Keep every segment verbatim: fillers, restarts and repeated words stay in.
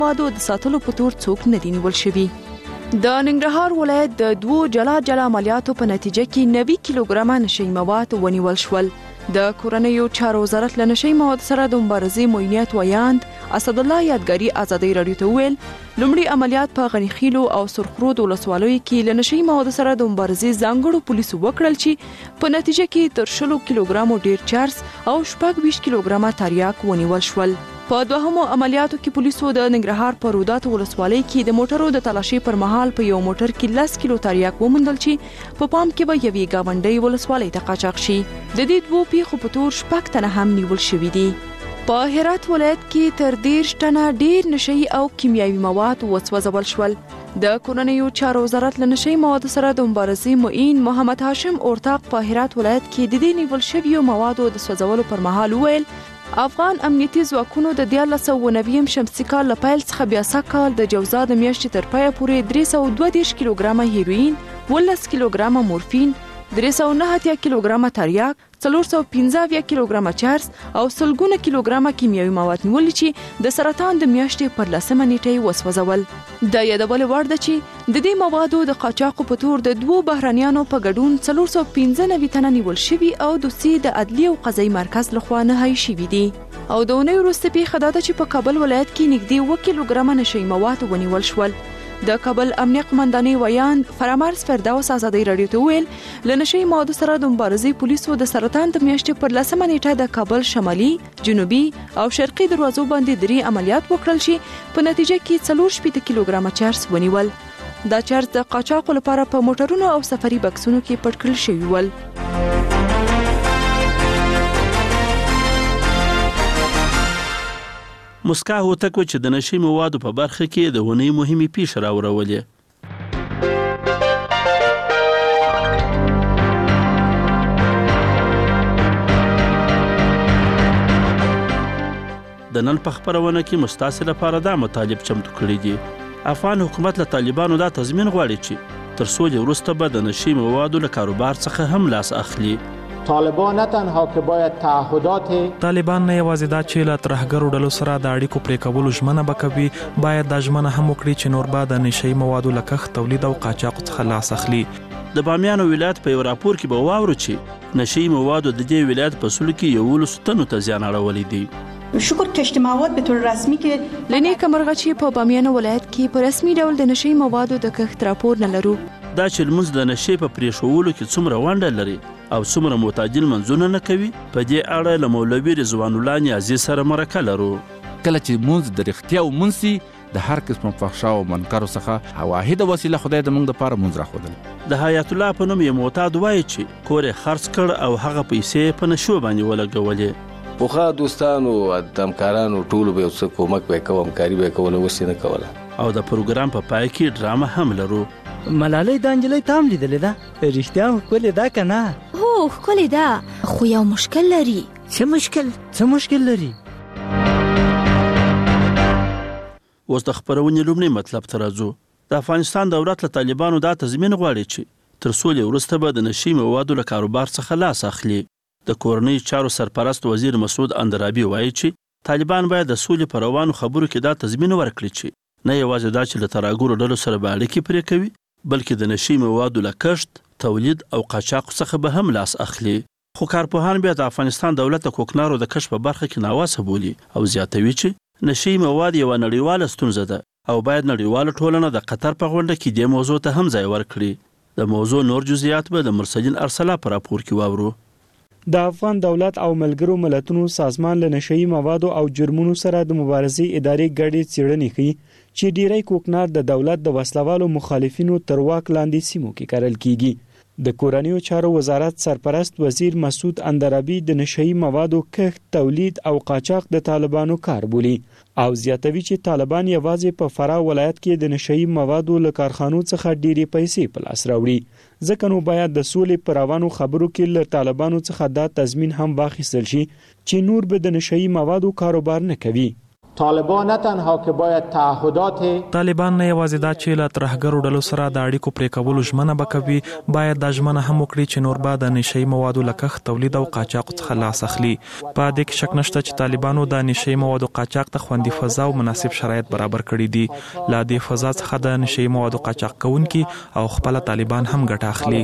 موادو د ساتلو په تور څوک نه دي نیول شوي. د ننګرهار ولایت د دوو جلا جلا عملیاتو په نتیجه کې نوي کیلوګرامه نشهیي مواد ونیول شول. د کورنیو چارو وزارت له نشهیي موادو سره د مبارزې معینیت ویاند اسد الله یادګاري ازادۍ راډیو ته وویل لومړي عملیات په غنیخیلو او سرخرود ولسوالیو کې له نشهیي موادو سره د مبارزې ځانګړو پولیسو وکړل چې په نتیجه کې تر شلو کیلوګرامو ډیر چرس او شپږ ویشت کیلوګرامه تریاک ونیول شول. په دوهمو عملیاتو کې پولیسو د ننګرهار په رودات ولسوالۍ کې د موټرو د تلاشي پر مهال په یو موټر کې لس کیلو تریاک وموندل چې په پام کې به یوې گاونډۍ ولسوالۍ ته قاچاق شي. د دې دوو پیښو په تور شپږ تنه هم نیول شوي دي. په هرات ولایت کې تر دېرش ټنه ډیر نشهیي او کیمیاوي مواد وسوځول شول. د کورنیو چارو وزارت له نشهیي موادو سره د مبارزې معین محمد هاشم اورتاق په هرات ولایت کې د دې نیول شویو موادو د سوځولو پر مهال وویل افغان امنیتي ځواکونو د دیارلس سوه نوي شمسي کال له پیل څخه بیا سږ کال د جوزا د میاشتې تر پایه پورې درې سوه دوه دېرش کیلوګرامه هیروین، ولس کیلوګرامه مورفین، درې سوه نهه اتیا کیلوګرامه تریاک، څلور سوه پنځه اویا کیلوګرامه چرس او سلګونه کیلوګرامه کیمیاوي مواد نیولي چې د سرطان د میاشتې پر لسمه نیټه یې وسوځول. د یادولو وړ ده چې د دې موادو د قاچاقو په تور د دوو بهرانیانو په ګډون څلور سوه پنځه نوي تنه نیول شوي او دوسیې د عدلي او قضایي مرکز لخوا نهایي شوي دي. او د اونۍ وروسته پیښه دا ده چې په کابل ولایت کې نږدې اووه کیلوګرامه نشهیي مواد ونیول شول. د کابل امنیه قمندانۍ ویاند فرامرز فردوس ازادۍ راډیو ته وویل له نشهیي موادو سره د مبارزې پولیسو د سرطان د میاشتې پر لسمه نیټه د کابل شمالي، جنوبي او شرقي دروازو باندې درې عملیات وکړل چې په نتیجه کې څلور شپېته کیلوګرامه چرس ونیول. دا چرس د قاچاقو لپاره په موټرونو او سفري بکسونو کې پټ کړل شوي ول. مسکا هوتک و چې د نشهیي موادو په برخه کې د ونې مهمې پیښې راوړولې. د نن په خپرونه کې مستاسې لپاره دا مطالب چمتو کړي دي. افغان حکومت له طالبانو دا تضمین غواړي چې تر سولې وروسته به د نشهیي موادو له کاروبار څخه هم لاس اخلي. طالبان نه تنها که باید تعهدات طالبان نه یوازې دا چې له ترهګرو ډلو سره د اړیکو پرې کولو ژمنه به کوي، باید دا ژمنه هم وکړي چې نور به د نشهیي موادو له کښت، تولید او قاچاقو څخه لاس اخلي. د بامیانو ولایت په یو راپور کې به واورو چې نشهیي موادو د دې ولایت په سلو کې یولسو تنو ته زیان اړولی دی. شکر کشت مواد به طور رسمی که لنیکه مرغه چې په بامیانو ولایت کې په رسمي ډول د نشهیي موادو د کښت راپور نه لرو. دا چې لمونځ د نشې په پرېښولو کې څومره ونډه لري او څومره معتدل منځونه نه کوي، په دې اړه له مولوي رضوان الله نیازي سره مرکه لرو. کله چې مونځ د رښتیا ومونځ سي د هر قسم فحشا او منکرو څخه واحده وسیله خدای د موږ دپاره مونځ راښودل. د حیات الله په نوم یو معتاد وایي چې کور یې خرڅ کړ او هغه پیسې په نشو باندې ولګولې. پوخا دوستانو همکارانو ټولو به یو څه کومک به یې کوه، همکاري به یې کوله، اوس یې نه کوله. او د پروګرام په پای کې ډرامه هم لرو. ملالۍ دا نجلۍ تام لیدلې ده؟ رښتیا هم ښکلې ده که نه؟ هو ښکلې ده، خو یو مشکل لري. څه مشکل؟ څه مشکل لري؟ اوس د خپرونې لومړی مطلب ته راځو. د افغانستان دولت له طالبانو دا تضمین غواړي چې تر سولې وروسته به د نشهیي موادو له کاروبار څخه لاس اخلي. د کورنۍ چارو سرپرست وزیر مسعود اندرابي وایي چې طالبان باید د سولې په روانو خبرو کې دا تضمین ورکړي چې نه یوازې دا چې له ترهګرو ډلو سره به اړیکې پرې کوي، بلکې د نشهیي موادو له کښت، تولید او قاچاقو څخه به هم لاس اخلي. خو کارپوهان بیا د افغانستان دولت د کوکنارو د کشف په برخه کې ناوسه بولي او زیاتوي چې نشهیي مواد یوه نړیواله ستونزه ده او باید نړیواله ټولنه د قطر په غونډه کې دې موضوع ته هم ځای ورکړي. د موضوع نور جزئیات به د مرسلین ارسلا په راپور کې واورو. د افغان دولت او ملګرو ملتونو سازمان له نشهیي موادو او جرمونو سره د مبارزې ادارې ګډې څېړنې ښیي چې ډیری کوکنار د دولت د وسلوالو مخالفینو تر واک لاندې سیمو کې کرل کیږي. د کورنیو چارو وزارت سرپرست وزیر مسعود اندرابي د نشهیي موادو کښت، تولید او قاچاق د طالبانو کار بولي او زیاتوي چې طالبان یوازې په فراه ولایت کې د نشهیي موادو له کارخانو څخه ډیرې پیسې په لاس راوړي. ځکه نو باید د سولې په روانو خبرو کې له طالبانو څخه دا تضمین هم واخیستل شي چې نور به د نشهیي موادو کاروبار نه کوي. طالبان نه تنها که باید تعهدات طالبان نه یوازې دا چې له ترهګرو ډلو سره د اړیکو پرې کولو ژمنه وکوي، باید دا ژمنه هم وکړي چې نور به د نشهیي موادو له کښت، تولید او قاچاق څخه لاس اخلي. په دې کې شک نشته چې طالبانو د نشهیي موادو قاچاق ته خوندي فضا او مناسب شرایط برابر کړي دي. له دې فضا څخه د نشهیي موادو قاچاق کوونکي او خپل طالبان هم ګټه اخلي.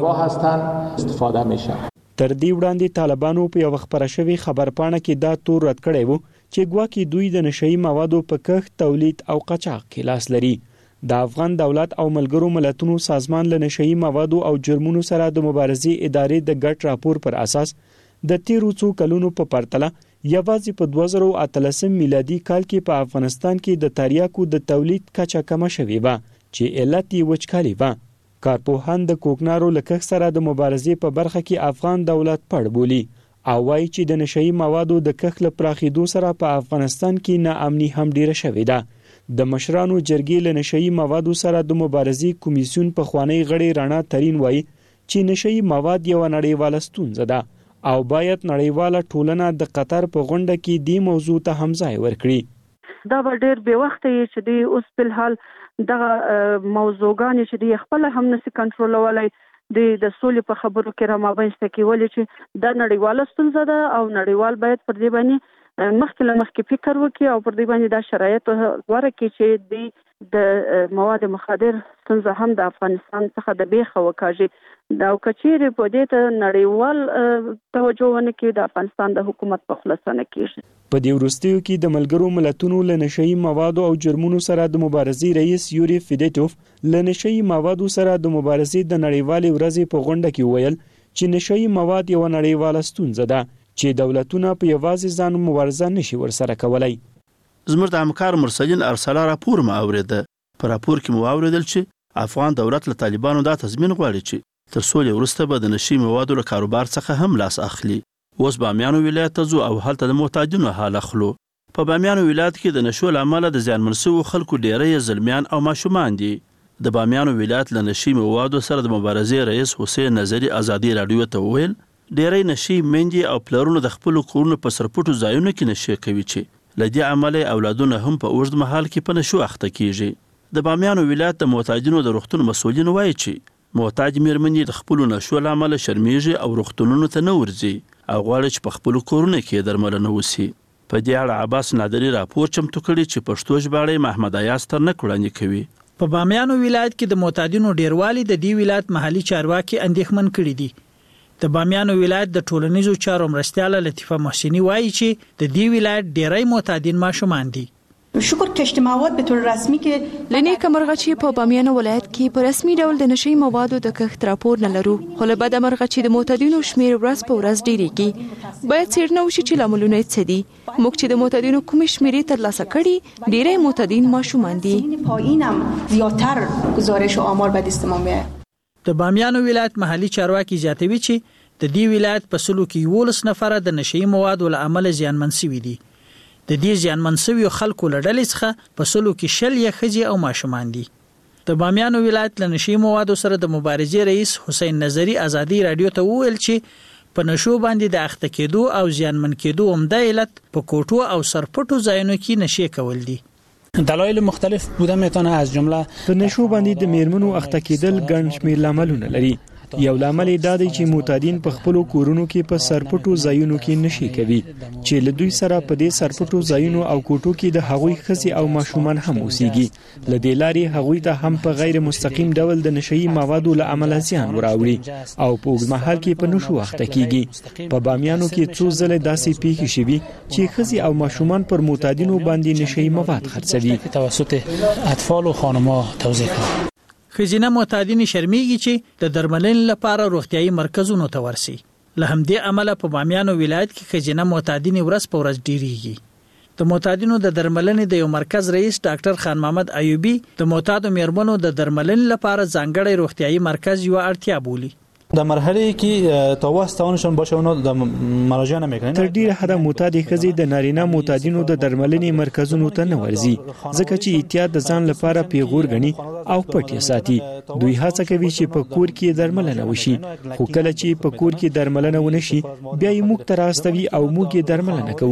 استفاده میشه. تر دې وړاندې طالبانو په یو خبره شوی خبرپاڼه کې دا تور رد کړی وو چې ګواکې دوی د نشهیي موادو په کښت، تولید او قاچاق کې لاس لري. د افغان دولت او ملګرو ملتونو سازمان له نشهیي موادو او جرمونو سره د مبارزې ادارې د ګډ راپور پر اساس د تیرو څو کلونو په پرتله یوازې په دوه زره اتلسم میلادي کال کې په افغانستان کې د تریاکو د تولید کچه کمه شوې وه چې علت یې وچکالي وه. کارپوهان د کوکنارو له کښت سره د مبارزې په برخه کې افغان دولت پړ بولي او وایي چې د نشهیي موادو د کښت له پراخېدو سره په افغانستان کې ناامني هم ډیره شوې ده. د مشرانو جرګې له نشهیي موادو سره د مبارزې کمیسیون پخوانی غړی رانا ترین وایي چې نشهیي مواد یوه نړیواله ستونزه ده او باید نړیواله ټولنه د قطر په غونډه کې دې موضوع ته هم ځای ورکړي. دا به ډېر بې وخته یې چې دوی اوس په الحال دغه موضوعګانې چې دوی خپله هم نسي کنټرولولی د د سولې په خبرو کې را مابینځته کېولې چې دا نړیواله ستونزه ده او نړیوال باید پر دې باندې مخکې له مخکې فکر وکړي او پر دې باندې دا شرایط غوره کړي چې د د مواد مخدر ستونزه هم د افغانستان څخه د بیخه وکاږي. دا که چیرې په دې ته نړیوال توجه ونه کړي د افغانستان د حکومت په خلاصه نه کېږي. په دې وروستیو کې د ملګرو ملتونو له نشهیي موادو او جرمونو سره د مبارزې رئیس یوري فیدیټوف له نشهیي موادو سره د مبارزې د نړیوالې ورځې په غونډه کې ویل چې نشهیي مواد یوه نړیواله ستونزه ده چې دولتونه په یوازې ځان مبارزه نشي ورسره کولای. زموږ د همکار مرسلین ارسلا راپور مو اوریده. په راپور کې مو اوریدل چې افغان دولت له طالبانو دا تضمین غواړي چې تر سولې وروسته به د نشهیي موادو له کاروبار څخه هم لاس اخلي. اوس بامیانو ولایت ته ځو او هلته د محتاجینو حال اخلو. په بامیانو ولایت کې د نشو له امله د زیانمن شویو خلکو ډیری زلمیان او ماشومان دي. د بامیانو ولایت له نشهیي موادو سره د مبارزې رئیس حسین نظري ازادي راډیو ته وویل ډیری نشهیي میندې او پلرونه د خپلو کورونو په سرپټو ځایونو کې نشې کوي چې له دې امله اولادونه هم په اوږد مهال کې په نشو اخته کیږي. د بامیانو ولایت د محتاجینو د روغتون مسؤلین وایي چې محتاج میرمنې د خپلو نشو له امله شرمیږي او روغتونونو ته نه ورځي او غواړي چې په خپلو کورونو کې درملنه وسي. په دې اړه عباس نادري راپور چمتو کړی چې پښتو ژباړی محمد ایاز ترنک وړاندې کوي. په بامیانو ولایت کې د معتادینو ډیروالی د دې ولایت محلي چارواکي اندېښمن کړي دي. د بامیانو ولایت د ټولنیزو چارو مرستیاله لطیفه محسنی وایي چې د دې ولایت ډیری معتادین ماشومان دي. شکر کشت مواد به طور رسمی که لنی کمرغچی په بامیان ولایت کې په رسمي ډول د نشهیي موادو د کښت راپور نه لرو، خو له بده مرغه چې د معتادینو شمیر ورځ په ورځ ډیریږي. باید څېړنه وشي چې لاملونه یې څه دي. موږ چې د معتادینو کومې شمیرې ترلاسه کړي ډیری معتادین ماشومان دي. پایینم زیاتر گزارش و آمار به دست ما میاد. د بامیان ولایت محلي چارواکي زیاتوي چې د دې ولایت په سلو کې یولس نفره د نشهیي موادو له امله زیانمن شوي دي. د دې زیانمن شویو خلکو له ډلې څخه په سلو کې شل یې ښځې او ماشومان دي. د بامیانو ولایت له نشهیي موادو سره د مبارزې رئیس حسین نظري ازادي راډیو ته وویل چې په نشو باندې د اخته کېدو او زیانمن کېدو عمده علت په کوټو او سرپټو ځایونو کې نشې کول دي. دلایل مختلف بوده میتونه از جمله په نشو باندې د میرمنو اخته کېدل ګڼ شمېر لاملونه لري. یو لامل دا دی چې معتادین په خپلو کورونو کې په سرپټو ځایونو کې نشي کوي چې له دوی سره په دې سرپټو ځایونو او کوټو کې د هغوی ښځې او ماشومان هم اوسېږي. له دې لارې هغوی ته هم په غیر مستقیم ډول د نشهیي موادو له امله زیان وراوړي او په اوږد مهال کې په نشو اخته کیږي. په بامیانو کې څو ځله داسې پیښې شوي چې ښځې او ماشومان پر معتادینو باندې نشهیي مواد خرڅوي. توسط اطفال و خانم‌ها توزیع کړي. ښځینه معتادین شرمیږي چې د درملنې لپاره روغتیايي مرکزونو ته ورسي. له همدې امله په بامیانو ولایت کې ښځینه معتادین ورځ په ورځ ډیریږي. د معتادینو د درملنې د یو مرکز رئیس ډاکټر خان محمد ایوبي د معتادو میرمنو د درملنې لپاره ځانګړی روغتیايي مرکز یو اړتیا بولي. در مرحله که تا واسطه‌انشون باشه اونا د مراجعه نمیکنن. تر ډیره حده معتاد ښځې د نارینه معتادینو د درملنې مرکزونو ته نه ورځي ځکه چې احتیاط د ځان لپاره پیغور غني او پټ یې ساتي. دوی هڅه کوي چې په کور کې درملنه وشي، خو کله چې په کور کې درملنه ونشي بیا یې موږ ته راستوي او موږ یې درملنه کوو.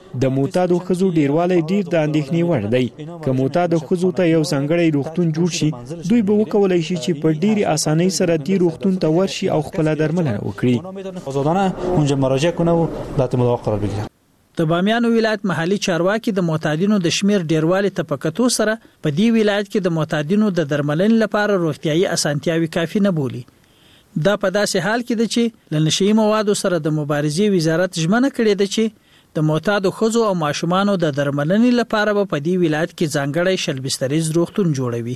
د معتادو ښځو ډیروالی ډیر د اندېښنې وړ دی. که معتادو ښځو ته یو ځانګړی روغتون جوړ شي، دوی به وکولای شي چې په ډیرې اسانۍ سره دې روغتون ته ورشي او خپله درملنه وکړي. آزادانه اونجا مراجعه کنه و تحت مداوا قرار بگیره. د بامیان ولایت محلي چارواکي د معتادینو د شمیر ډیروالی ته په کتو سره په دې ولایت کې د معتادینو د درملنې لپاره روغتیايي اسانتیاوي کافي نه بولي. دا په داسې حال کې ده چې له نشهیي موادو سره د مبارزې وزارت ژمنه کړې ده چې د معتادو ښځو او ماشومانو د درملنې لپاره به په دې ولایت کې ځانګړی شل بستریز روغتون جوړوي.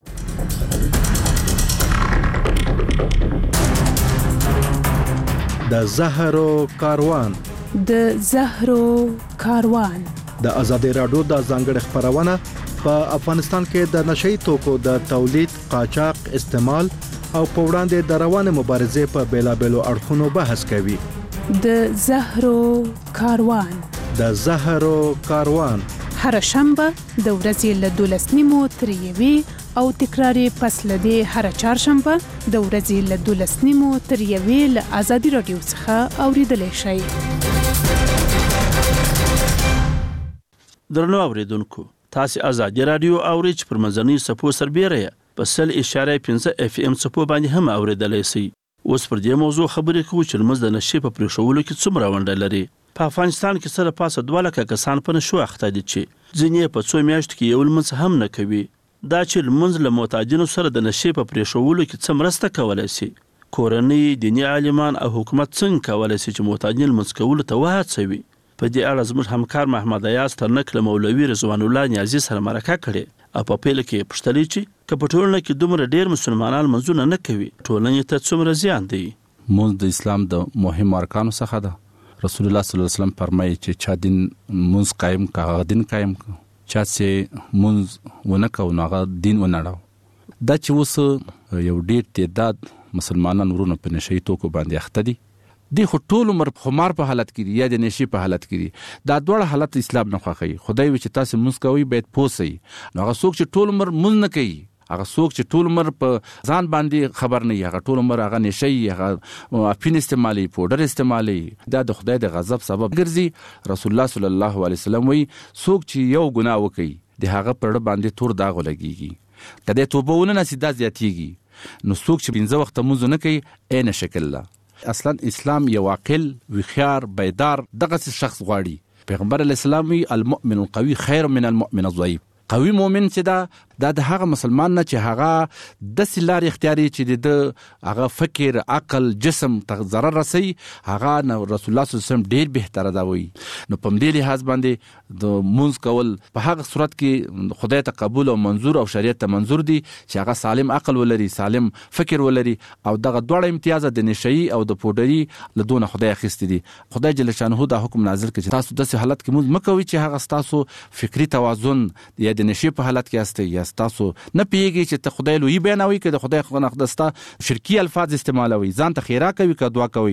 د زهرو کاروان د زهرو کاروان د ازادي راډیو د ځانګړي خبرونه په افغانستان کې د نشئی توکو د تولید، قاچاق، استعمال او په وړاندې د روانه مبارزې په بیلابېلو اړخونو بحث کوي. د زهرو کاروان د زهرو کاروان هر شنبه د ورځې له دولس نیمو تر یوې او تکرار پس له دې هر چهارشنبه د ورځې له دولس نیمو تر یوې له ازادي راډیو څخه اوریدلای شئ. درنو اوریدونکو، تاسو ازادي راډیو اورئ چې پر منځنۍ صفو سربېره په سل اشاره پنځه اف ام صفو باندې هم اوریدلای شئ. اوس پر دې موضوع خبرې کوو چې لمز د نشې په پرېښولو کې څومره ونډه لري. په افغانستان کې سره پاسه دوه لکه کسان په نشو اخته دي چې ځینې په څو میاشتو کې یو لمونځ هم نه کوي. دا چې لمونځ له معتادینو سره د نشې په پرېښولو کې څه مرسته کولی شي؟ کورنۍ، دیني عالمان او حکومت څنګه کولی شي چې معتادین لمونځ کولو ته وهڅوي؟ په دې اړه زموږ همکار محمد ایاز ترنک له مولوي رضوان الله نیازي سره مرکه کړې او په پیل کې پوښتلې چې که په ټولنه کې دومره ډېر مسلمانان لمونځونه نه کوي، ټولنې ته څومره زیان دی؟ لمونځ د اسلام د مهم ارکانو څخه ده. رسول الله صلی الله علیه وسلم فرمایي چې چا دین لمونځ قایم کا هغه دین قایم کا، چا چې لمونځ ونه کو نو هغه دین ونړاو. دا چې اوس یو ډېر تعداد مسلمانان ورونه په نشهیي توکو باندې اخته دي، دی خو ټول عمر خمار په حالت کې دي یا د نشي په حالت کې دي. دا دواړه حالت اسلام نه خوښوي. خدای وي چې تاسو مونږ کوي باید پوه شئ. نو هغه څوک چې ټول عمر مونږ نه کوي، هغه څوک چې ټول عمر په ځان باندې خبر نه وي، هغه ټول عمر هغه نشي، هغه افین استعمالي، پوډر استعمالي، دا د خدای د غضب سبب ګرځي. رسول الله صلی الله علیه وسلم وایي څوک چې یو ګناه وکړي د هغه پر باندې تور داغ ولګيږي، کله توبه ونه نسی دا زیاتیږي. نو څوک چې پنځه وخت مونږ نه کوي عین شکل لا اصلا اسلام یو عاقل، وخيار، بیدار دغه شخص غواړي. پیغمبر علیه السلام وی المؤمن القوي خیر من المؤمن الضعيف. قوي مؤمن چې دا دا د هغه مسلمان نه چې هغه د سلار اختیاري چې د هغه فکر، عقل، جسم ته ضرر رسي، هغه نه رسول الله صلی الله علیه وسلم ډیر بهتره دا وی. نو په دې لحاظ باندې د مونږ کول په هغه صورت کې خدای ته قبول او منظور او شریعت ته منظور دي چې هغه سالم عقل ولري، سالم فکر ولري او دغه دواړه امتیاز د نشئی او د پوډري له دونه خدای اخیستی دي. خدای جل شانه دا حکم نازل کړي چې تاسو داسې حالت کې مونږ مکوئ چې هغه تاسو فکری توازن یا د نشي په حالت کې استه یا تاسو نه پیږي چې ته خدای لوی بیانوي که د خدای خو نقدستا شرکی الفاظ استعمالوي، ځان ته خیره کوي که دعا کوي.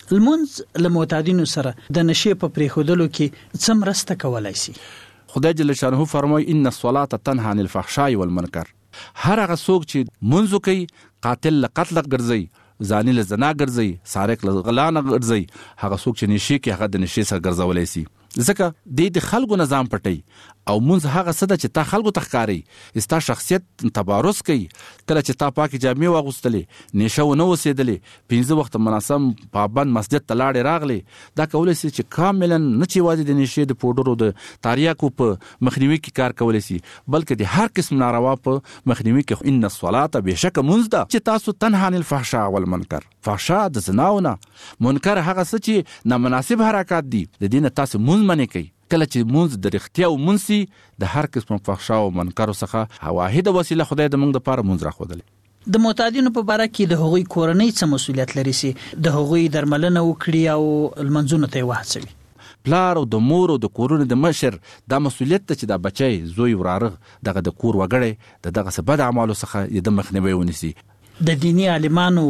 لمونځ له معتادینو سره د نشي په پریښودلو کې څه مرسته کولای شي؟ خدای جل شانه فرمایي ان الصلاه تنهى عن الفحشاء والمنکر. هر هغه څوک چې منځ کوي، قاتل له قتل ګرځي، زانی له زنا ګرځي، سارق له غلا نه ګرځي، هغه څوک چې نشي کې هغه د نشي سره ګرځولای شي. ځکه د د خلکو نظام پټي او مونږ هغه څه چې تا خلکو تخکاری استا شخصیت تبارز کوي. کله چې تا پاکي جامې واغوستلې، نشه و نه وسېدلې، پنځه وخت مناسب پابند مسجد ته لاړې راغلې، دا کولای شي چې کاملا نه چې واځي د نشې د پوډرو د تاریاکو په مخنیوي کې کار کولای شي، بلکې د هر قسم ناروا په مخنیوي کې. ان الصلاه بشک مونږ ده چې تاسو تنها عن الفحشاء والمنکر. فحشاء د زناونه، منکر هغه څه چې نامناسب حرکات دي، د دین تاسو مونږ منې کوي. کله چې مونږ د رښتیا او مونږ د هر قسم فحشا او منکر څخه واحده وسیله خدای د مونږ لپاره مونږ راخودل. د معتادینو په باره کې د هغوی کورنۍ څه مسؤلیت لري چې د هغوی درملنه وکړي او لمنځونه ته وهڅوي؟ پلار او د مور او د کورونو د مشر دا مسؤلیت ته چې دا بچي زوی وراره دغه د کور وګړي د دغه څه بد اعمالو څخه د مخنیوي ونیسي. د دینی عالمانو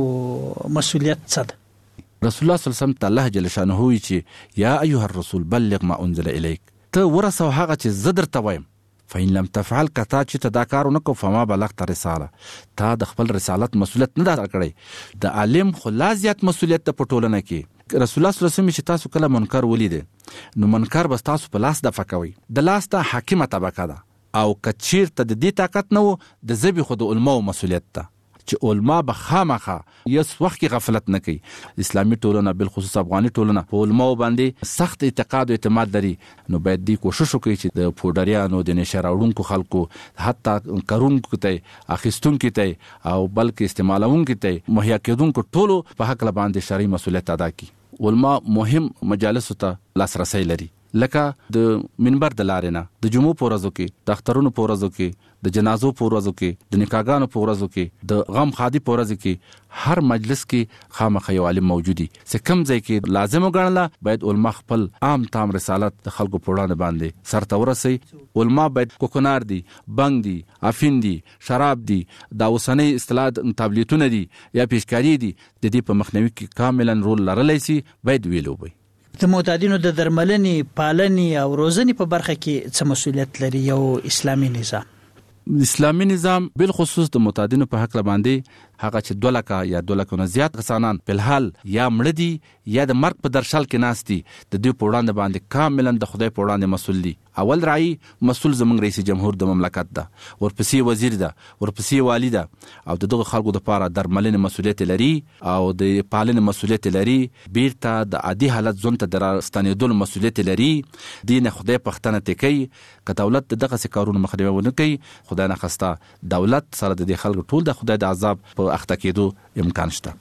مسؤلیت څه ده؟ رسول الله صلی الله علیه وسلم الله جل شانه وی چې یا ایها الرسول بلغ ما انزل الیک، ته ورسو هغه چې زه درته وایم. فإن لم تفعل کتا چې ته دا کار ونه کو فما بلغت رساله، تا د خپل رسالت مسؤلیت نه ادا کړی. د عالم خو لا زیات مسؤلیت په ټولنه کې رسول الله صلی الله علیه وسلم چې تاسو کله منکر ولید نو منکر بس تاسو په لاس دفع کوئ. د لاس ته حاکمه طبقه ده او کچیر ته د دې طاقت نه و د زبې خو د علماو مسؤلیت ده چې علما به خامخا یس وخت کې غفلت نه کوي. اسلامي ټولنه بالخصوص افغاني ټولنه په علماو باندې سخت اعتقاد او اعتماد لري، نو باید دی کوشش وکړي چې د پودریانو د نشه راوړونکو خلکو حتی کارونکو ته اخیستونکو ته او بلکې استعمالونکو ته مهیا کېدونکو ټولو په حق باندې شرعي مسؤلیت ادا کړي. علما مهم مجالس ته لاسرسی لري، لکه د منبر د لارې نه د جمعو په ورځو کې، د اخترونو په ورځو کې، د جنازو په ورځو کې، د نکاحګانو په ورځو کې، د غم خادي په ورځو کې، هر مجلس کې خامخا یو عالم موجودي. چې کوم ځای کې لازم وګڼله باید علما خپل عام تام رسالت د خلکو په وړاندې باندې سرته ورسوي. علما باید کوکنار دي، بنګ دي، افین دي، شراب دي، دا اوسنۍ اصطلاح تابلیتونه دي یا پیشکاری دي، د دې په مخنیوي کې کاملا رول لرلی سي باید ویلو وي. د معتادینو د درملنې، پالنې او روزنې په برخه کې څه مسؤلیت لري یو اسلامي نظام؟ اسلامي نظام بالخصوص د معتادینو په حق باندې هغه چې دوه لکه یا دوه لکه نه زیات کسانان په الحال یا مړه دي یا د مرګ په درشل کې ناست دي، د دوی په وړاندې باندې کاملا د خدای په وړاندې مسؤل دي. اول رعی مسؤل زموږ رئیس جمهور د مملکت ده، ورپسې وزیر ده، ورپسې والی ده، او د دغه خلکو لپاره درملنې مسؤلیت لري او د پالنې مسؤلیت لري، بیرته د عادي حالت ژوند ته د راستنېدلو مسؤلیت لري. دې نه خدای پښتنه ته کوي که دولت د دغسې کارونو مخنیوی ونه کوي، خدای نخواسته دولت سره د دې خلکو ټول د خدای د عذاب په اخته کېدو امکان شته.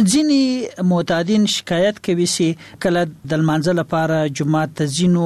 ځینې معتادین شکایت کوي چې کله د لمانځه لپاره جمعات ته ځینو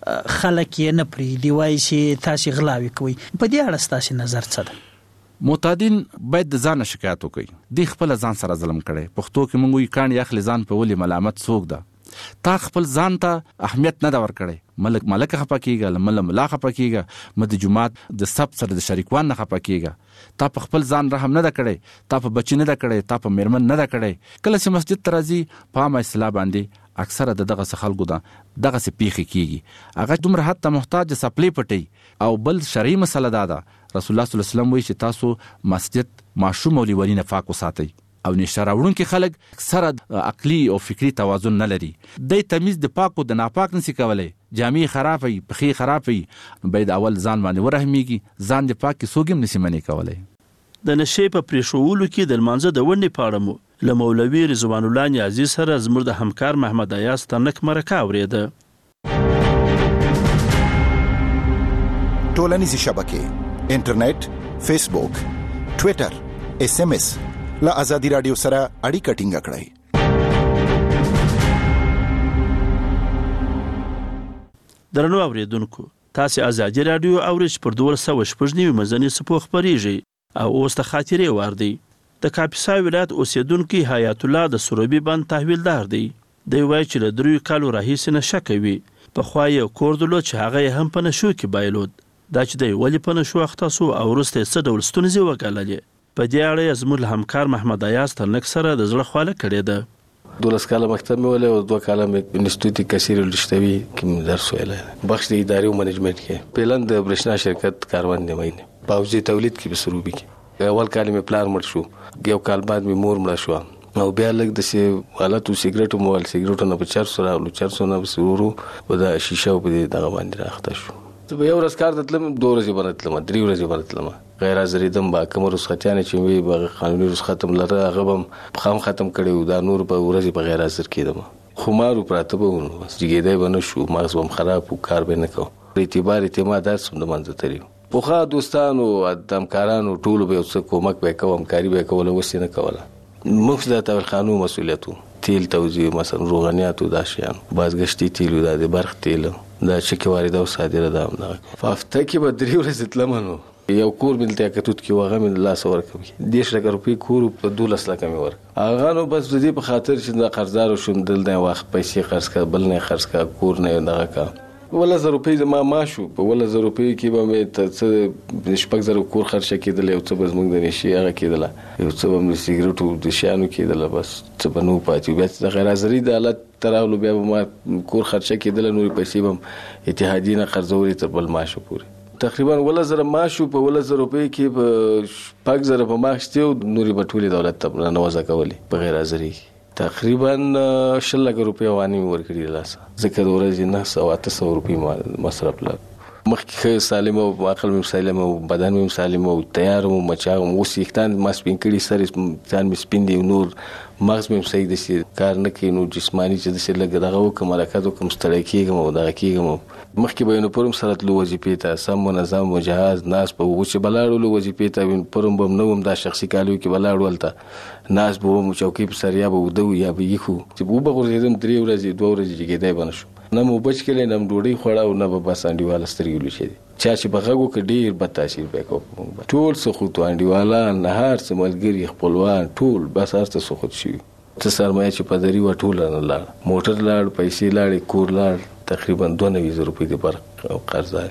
خلک یې نه پرېږدي، وایي چې تاسې غلاوې کوئ. په دې اړه ستاسې نظر څه ده؟ معتادین باید د ځان شکایت وکړي. دوی خپل ځان سره ظلم کړي. پښتو کې موږ وایو کاڼي اخلي ځان په ولې ملامت څوک ده. تا خپل ځان ته اهمیت نه دا ورکړی، ملک ملک خپه کېږه، مله ملا خپه کېږه، مه د جماعت د سب سره د شریکوان نه خپه کېږه. تا په خپل ځان رحم نه ده کړی، تا په بچی نه ده کړی، تا په میرمن نه ده کړی. کله چې مسجد ته راځي په عامه اصطلاح باندې اکثره د دغسې خلکو ده دغسې پیښې کېږي. هغه دومره حد ته محتاج سپلې پټوي. او بل شرعي مسله دا ده، رسول الله صلی الله علیه وسلم وایي چې تاسو مسجد ماشوم او لیوني نه پاک وساتئ. او نشه راوړونکي خلک اکثره عقلي او فکری توازن نه لري. دی تمیز د پاک او د ناپاک نشي کولی، جامې خراب وي، پښې خراب وي، باید اول ځان باندې ورحمیږي. ځان د پاک کې څوک هم نشي منې کولی. د نشې په پرېښولو کې د لمانځه د ونډې په اړه مو له مولوي رضوان الله نیازي سره زموږ د همکار محمد ایاز ترنک مرکه اورېده. ټولنیزې شبکې، انټرنیټ، فیسبوک، ټویټر، اس ام اس له ازادي رادیو سره اړیکه ټینګه کړئ. درنو اوریدونکو، تاسو ازادي رادیو اورئ چې پر دوه سوه شپږ نوي مزني سپو خبرېږي او اوس د خاطرې وار دی. د کاپیسا ولایت اوسیدونکي حیات الله د سروبي بند تحویلدار دی. دی وایي چې له دریو کالو راهیسې نشه کوي. پخوا یې کور درلود چې هغه یې هم په نشو کې بایلود. دا چې دی ولې په نشو اخته سو او وروسته یې څه ډول ستونزې وګاللې، په دې اړه یې زموږ له همکار محمد ایاز ترنک سره د زړه خواله کړې ده. دولس کاله مکتب مې ویلی او دوه کاله مې انسټیټیوټ کثیر الرشتوي کې مې درس ویلی، بخش د ادارې او منیجمنټ کې. پیلن د برېښنا شرکت کاروان نیماینې پاوځي تولید کې په سروبي کې. اول کال مې پلار مړ شو، یو کال بعد مې مور مړه شوه او بیا لږ د حالتو سیګریټو مو ول سیګریټو نه په چرسو راغلو، چرسو نه پسې ورو په د شیشه په دې دغه باندې راخته شو. زه به یو ورځ کار ته تلم، دوه ورځې باندې تلم، درې ورځې باندې تلم. غیر حاضرېدم به کومه رخصتیانې چې وي به قانوني رخصت هم لره هغه به هم خام ختم کړی و، دا نور به ورځې په غیر حاضر کېدم. خمار و پراته به ونو، بس جګېدی به نه شو، مغز به هم خراب و، کار به نه کوو. اعتبار اعتماد هر څه هم د منځه تلي و. پخوا دوستانو همکارانو ټولو به یو څه کومک به یې کوو، همکاري به یې کوله، اوس یې نه کوله. موږ د طبلخانو مسؤلیت و، تیل توزیع مثلا روغنیاتو دا شیان، بازګشتي تیلو، دا د برق تیل، دا چکې واردة او صادره ده همدغه. په هفته کې به درې ورځې تلم نو یو کور مې دلته کتوت کې و، هغه مې د لاسه ورکوي. دېرش لکه روپۍ کور په دولس لکه مې ورکړ. هغه نو بس د دې په خاطر چې دا قرضدار شوم، دلته یې وخت پیسې خرڅ کړه، بل نه یې خرڅ کړه، کور نه یې دغه کړه. اوله زره روپۍ زما معاش و، په اوله زره روپۍ کې به مې ته څه شپږ زره کور خرچه کېدله، یو څه به زموږ د نشې هغه کېدله، یو څه به د سیګریټو د شیانو کېدله، بس څه به نه و پاتې. بیا چې د غیر حاضري د حالت ته راغلو، بیا به ما کور خرچه کېدله، نورې پیسې به هم اتحادیې نه قرضولې تر بل معاشه پورې. تقریبا اوله زره معاش و، په اوله زره روپۍ کې به شپږ زره په معاش تېو، نورې به ټولې دولت ته رانوځه کولې په غیر حاضري کې. تقریبا شل لک روپیا وانی ورکړي لاسه ځکه د ورځې نه سو اته سو روپیا مصرف لا مخکې سالم او عقل مې سالم او بدن مې سالم او تیار او مچا او وسیختان ما سپین کړي سره ځان مې سپین دی نور مغز مې صحیح دي کار نه کوي نو جسمانی چې د څه لګ دغه کوم حرکت کوم ستړی کېږم او دغه کېږم مخکې به نو پرم سره تلو وظیفې ته سم منظم مجهز ناس په وچه بلاړو وظیفې ته پرم بم نوم دا شخصي کالو کې بلاړو ولته ناس به مو چوکۍ په سر یا به ودو یا به یخو چې وو به ورزيدم درې ورځې دوه ورځې کېدای بنه شو نه مو بچ کړي نه ډوډۍ خوړا او نه به بس انډیواله سترګې لشي چا چې بغاګو کې ډیر بد تاثیر وکړ ټول څه خو تو انډیواله نهار څه ملګری خپلوان ټول بس ارته څه خود شي څه سرمایه چې په دری و ټول نه لاړ موټر لاړ پیسې لاړ کور لاړ تقریبا دوه نوي زره روپۍ د پر قرضدار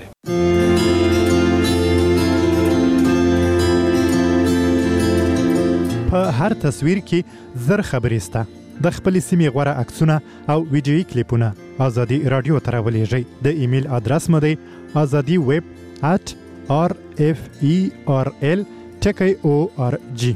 په هر تصویر کې زر خبرې سته د خپل سیمې غوړه عکسونه او ویډیويي کلیپونه ازادي رادیو ته راولېږئ د ایمیل ادرس مو دی ازادي ویب at r f e r l ټکی او ار جی.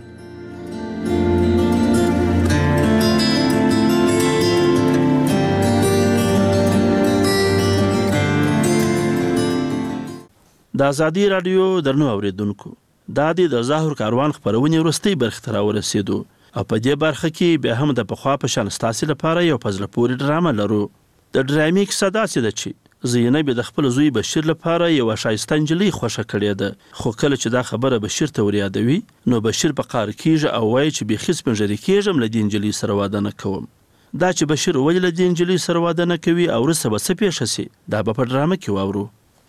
د ازادي رادیو درنو اوریدونکو دا د ظاهر کاروان خبرونه ورستي برخه تر ورسېدو او په دې برخه کې به هم د پخوا په شان ستاسو لپاره یو پزله پوری ډرامه لرو. د ډرامې کیسه داسې ده چې زینب د خپل زوی بشیر لپاره یو شایسته انجلۍ خوښه کړې ده خو کله چې دا خبره بشیر ته وریادوي نو بشیر په قار کېږي او وایي چې بېخي سپینږیري کېږم له دې انجلۍ سره واده نه کوم. دا چې بشیر ولې له دې انجلۍ سره واده نه کوي او وروسته به څه پیښه شي دا به په ډرامه کې واورو.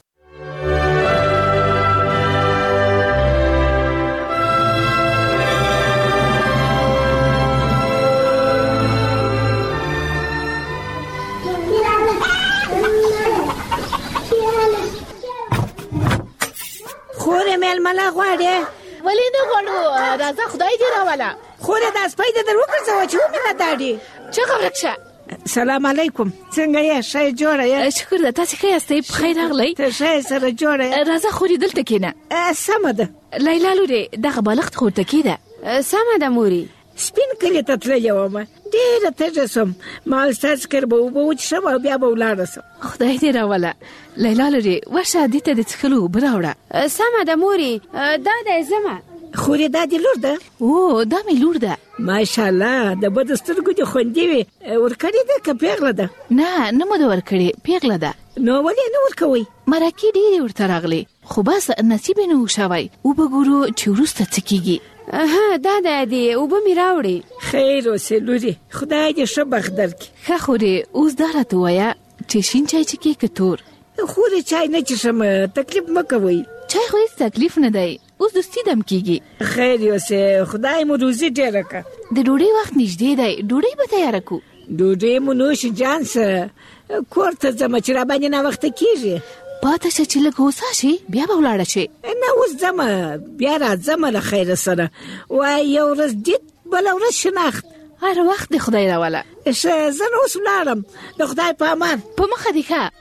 خوره مېلمله غواړې ولې نه غواړو راځه خدای دې راوله خوره دا سپی دې در وګرځوه چې ومې نه داړي چغه ورک شه. سلام علیکم څنګه یې ښه جوړه یې شکر ده تاسې ښه یاستئ په خیر راغلی ته ښه سره جوړه یې راځه خورې دلته کښېنه سمه ده لیلا لورې دغه بالښت خو ورته کېده سمه ده مورې سپین کلي ته تللې ومه ډېره تږه سوم مال ستاسو کر به اوبه وڅښم او بیا به ولاړه سم. خدای دې راوله لیلا لورې ورشه دې ته د څښلو اوبه راوړه. سمه ده مورې دا دی ځمه. خورې دا دې لور ده؟ او دا مې لور ده. ماشاءالله د بدو سترګو دې خوندي وي ورکړې ده که پیغله ده؟ نه نه مو ده ورکړې پیغله ده. نو ولې نه ورکوئ؟ مرکې ډېرې ورته راغلې خو بس نصیب یې نه و شوی اوبه ګورو چې وروسته څه کېږي. ها دا دی دی اوبه مې راوړې. خیر اوسې لورې خدای دې ښه بخت درکړي. ښه خورې اوس دا راته ووایه چې شین چای څښې که تور؟ خورې چای نه څښم تکلیف مه کوئ. چای خو هېڅ تکلیف نه دی اوس دوستي دم کېږي. خیر اوسې خدای مو روزي ډېره کړه. د ډوډۍ وخت نږدې دی ډوډۍ به تیاره کړو. ډوډۍ مو نوش جان سه کور ته ځمه چې راباندې ناوخته کېږي. پاته شه چې لږ هوسا شي بیا به ولاړه شي. نه اوس ځمه بیا راځمه له خیره سره وایي یو ورځ دید بله ورځ شناخت. هر وخت د خدای راوله. ښه زه نو اوس ولاړم د خدای په امان. په مخه دې ښه.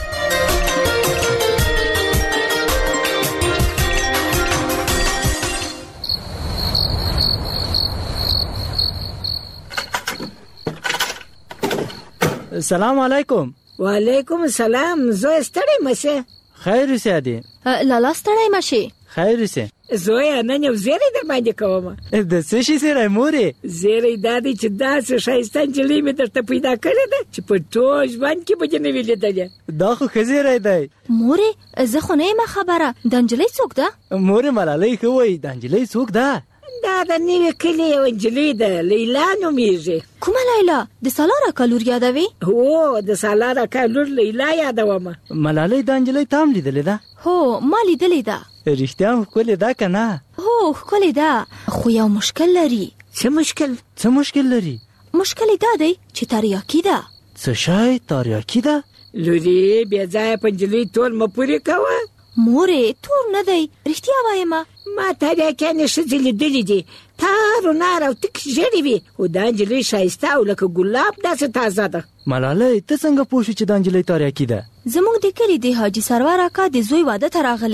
سلام علیکم. وعلیکم السلام. زوی ستړی مشه؟ خیر اوسې ادې. لالا ستړی مشه؟ خیر اوسې. زوی نن یو زیری در باندې کوم. د څه شي زیری مورې؟ زیری دا دی چې داسې ښایسته نجلۍ مې درته پیدا کړې ده چې په ټول ژوند کې به دې نه وي لیدلې. دا خو ښه زیری دی. مورې زه خو نه یم خبره د نجلۍ څوک ده؟ مورې ملالۍ ښه وایي د نجلۍ څوک ده؟ دا د نوي کلي یو نجلۍ ده لیلا نومیږي. کومه لیلا؟ د سالار اکا لور یادوي؟ هو د سالار اکا لور لیلا یادومه. ملالۍ دا نجلۍ تا هم لیدلې ده؟ هو ما لیدلې ده. رښتیا هم ښکلې ده که نه؟ هو ښکلې ده خو یو مشکل لري. څه مشکل؟ څه مشکل لري؟ مشکل یې دا دی چې تریاکي ده. څه شی تریاکي ده؟ لورې بې ځایه په نجلۍ تول مه پورې کوه. مورې تور نه دی رښتیا وایمه. ما تریاکیانې ښځې لیدلې دي تار و نار او تک ژېړې وي خو دا نجلۍ ښایسته او لکه ګلاب داسې تازه ده. ملالۍ ته څنګه پوه شو چې دا نجلۍ تریاکي ده؟ زموږ د کلي د حاجي سرور اکا د زوی واده ته راغلې وه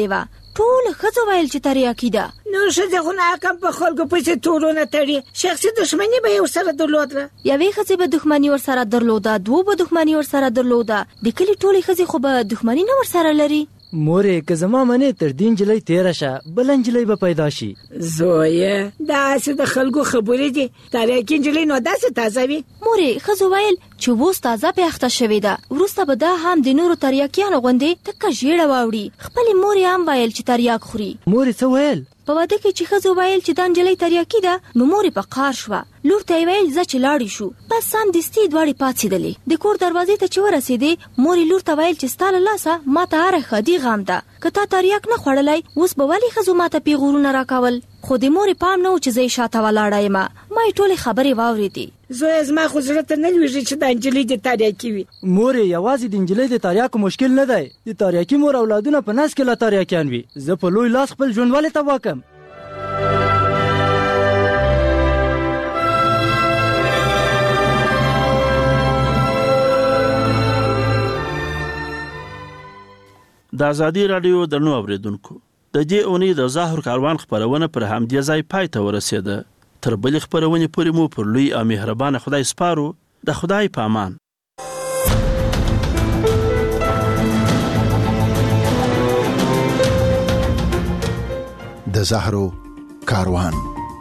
ټول ښځو ویل چې تریاکي ده. نو ښځې خو ناکام په خلکو پسې تورونه تړي. شخصي دښمني به یې ورسره درلوده. یوې ښځې به دښمني ورسره درلوده، دوو به دښمني ورسره درلوده. د کلي ټولې ښځې خو به دښمني نه ورسره لري. مورې که زما منې تر دې نجلۍ تېره شه بله نجلۍ به پیدا شي. زویه داسې د خلکو خبرې دي. تریاکي نجلۍ نو داسې تازه وي. مورې ښځو ویل چې اوس تازه پې اخته شوې ده، وروسته به دا هم د نورو تریاکیانو غوندې تکه ژېړه واوړي. خپلې مورې هم ویل چې تریاک خوري. مورې څه ویل؟ په واده کې چې ښځو ویل چې دا نجلۍ تریاکي ده نو مورې په قهر شوه. لور ته یې ویل ځه چې لاړې شو. بس سمدستي دواړې پاڅېدلې. د کور دروازې ته چې ورسېدې مورې لور ته ویل چې ستا له لاسه ما ته هره ښادي غم ده. که تا تریاک نه خوړلی اوس به ولې ښځو ما ته پیغورونه راکول؟ خو د مورې پام نه و چې زه یې شاته ولاړه یمه. ما یې ټولې خبرې واورېدې. زویه زما خو زړه ته نه لوېږي چې دا نجلۍ د تریاکي وي. مورې یوازې د نجلۍ د تریاکو مشکل نه دی، د تریاکي مور اولادونه په نس کې لا تریاکیان وي. زه په لوی لاس خپل ژوند ولې تباه کړم؟ د ازادي راډیو درنو اوریدونکو، د دې اونۍ د زهر کاروان خپرونه پر همدې ځای پای ته ورسېده. تر بلې خپرونې پورې مو پر لوی او مهربانه خدای سپارو. د خدای په امان. د زهرو کاروان.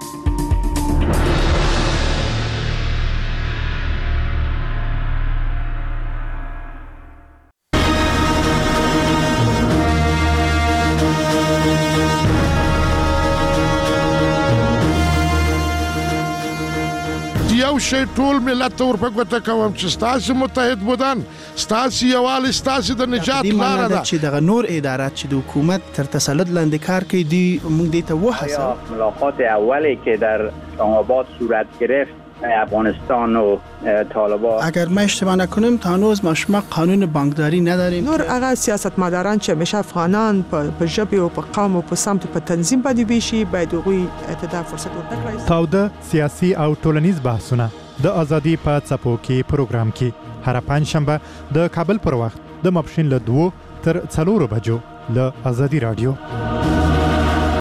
یو شی ټول ملت ته ورپګوته کوم چې ستاسو متحد بودن، ستاسو یووالی ستاسو د نجات لاره ده. چې دغه نور ادارات چې د حکومت تر تسلط لاندې کار کوي دی موږ دې ته وهڅوو. ملاقات اولی که در اسلام‌آباد صورت گرفت افغانستان و طالبان، اگر ما اشتباه نکنیم تا هنوز ما قانون بانکداری نداریم. نور هغه سیاستمداران چې همیشه افغانان په ژبه او په قوم او په سمت په تنظیم باندې ویشي باید هغوی ته فرصت ورکړي. تاوده سیاسي او ټولنیز بحثونه د ازادي په څپو کې پروګرام کې هر پنځشنبه د کابل پر وخت د ماپښین له دوه تر څلورو بجو له ازادي رادیو.